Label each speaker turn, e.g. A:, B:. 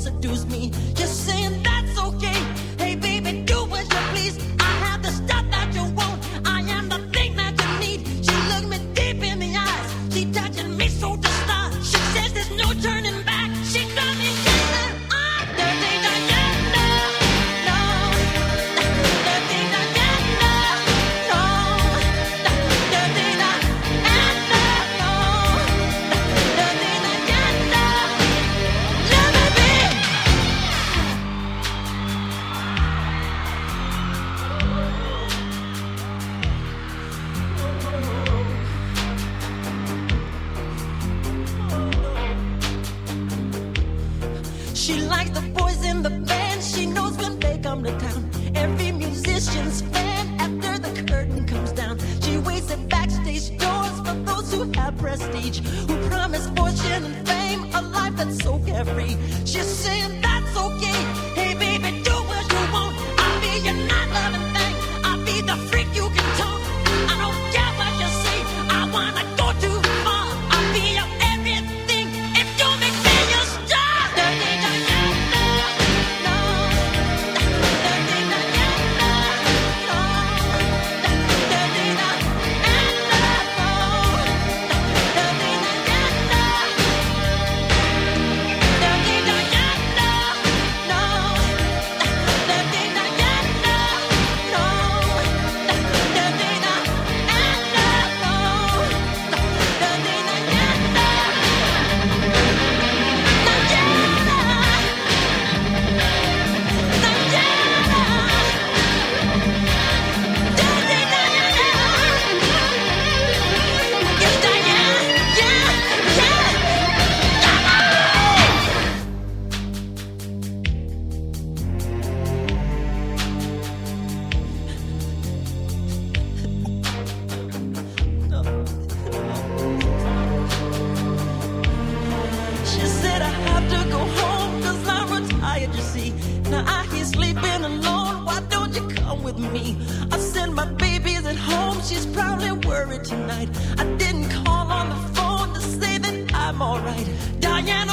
A: seduce me. Just saying that's okay. Hey baby, do as you please. I have the stuff that you want. I am the thing that you need. She looked me deep in the eyes. She touching me so to start. She says there's no turning back. She got me getting dirty Diana. No, dirty Diana. No, dirty Diana. No, dirty Diana. Let me be. She likes the boys in the band. She knows when they come to town. Every musician's fan after the curtain comes down. She waits at backstage doors for those who have prestige, who promise fortune and fame, a life that's so carefree. She's saying that's okay. Hey baby, do what you want. I'll be your night loving thing. I'll be the freak you can talk. I don't care what you say. I wanna go too far. I'll be your everything if you make me your star. Dirty Diana, no. Dirty Diana, no. Dirty Diana, no. Dirty Diana, dirty Diana, no. Dirty Diana, no. Dirty She said I have to go home 'cause I'm retired, you see. Now I hear sleeping alone. Why don't you come with me? I said my baby's at home. She's probably worried tonight. I didn't call on the phone to say that I'm alright. Diana.